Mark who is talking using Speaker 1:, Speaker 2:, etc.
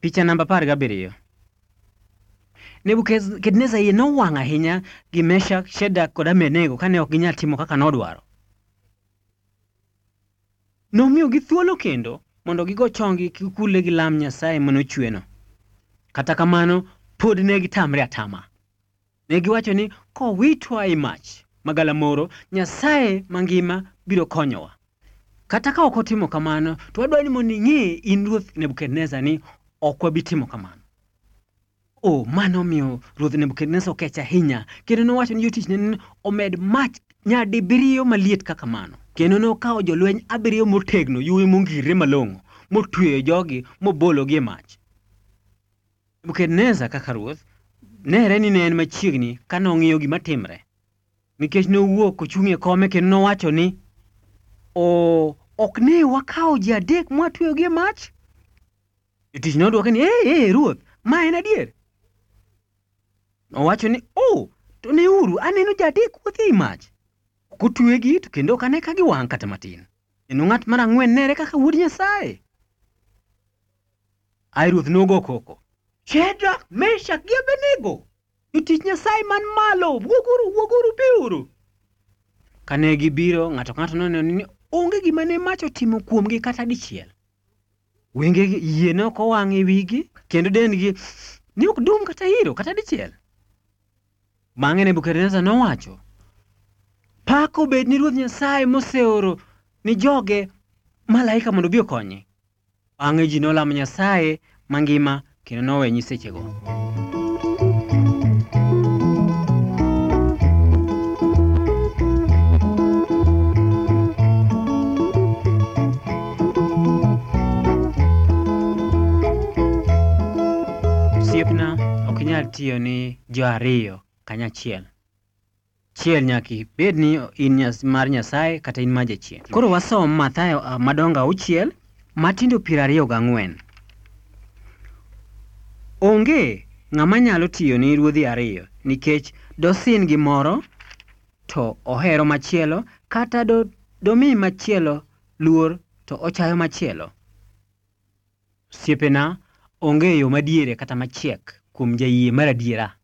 Speaker 1: Picha namba 17. Nebukadneza yie nowang' ahinya gi Meshak, Shadrach kod Abednego kane ok ginyal timo kaka nodwaro. Nomiyogi thuolo kendo mondo gigo chonggi kikule gi lam Nyasaye manochweno. Kata kamano pod ne gitamre atama. Ne giwacho ni kowitwa e mach magalamoro, Nyasaye mangima biro konyowa. Kata ka ok otimo kamano, to wadwaro ni mondo ing'e in Ruoth Nebukadneza ni ok wabitimo kamano. Mano miyo Ruoth Nebukadneza okech ahinya, kendo nowacho ni jotichne ni omed mach nyadibiriyo maliet kaka mano. Kendo nokawo jolweny 7 motegno, yue mongirre malong'o, motweyo jogi mobologi e mach. Nebukadneza kaka ruoth nere ni ne en machiegni ka nong'iyo gima timre, nikech nowuok ochung' e kome kendo nowacho ni ok ne wakawo ji 3 mwatweyogi e mach. Jotich nodwoke ni ruoth, ma en adier. Nowacho ni to neuru, aneno ji 3 wuotho e mach, ok otwegi to kendo ok ane ka giwang' kata matin. Kendo ng'at mar 4 nere kaka wuod Nyasaye. Ai ruoth nogo koko, Shadrach, Meshak gi Abednego, jotich Nyasaye man malo, wuoguru biuru. Kane gibiro, ng'ato ka ng'ato noneno ni onge gima ne mach otimo kuomgi kata dichiel. Wengegi yie ne ok owang' e wigi, kendo dendgi ni ok dum kata iro kata dichiel. Bang'e Nebukadneza nowacho, pak obed ni Ruoth Nyasaye moseoro ni joge malaika mondo obi okonye. Bang'e ji nolamo Nyasaye mangima kendo nowe nyisechego. Siepna, ok inyal tiyo ni jo ariyo kanyachiel. Chiel nyaki bed ni in mar Nyasaye kata in mar jachien. Koro wasom Mathayo madongo 6 matindo 24. Onge ng'ama nyalo tiyo ni ruodhi ariyo, nikech dosin gi moro to ohero machielo, kata domi machielo luor to ochayo machielo. Siepena, onge yo madiere kata machiek kuom jayie mar adiera.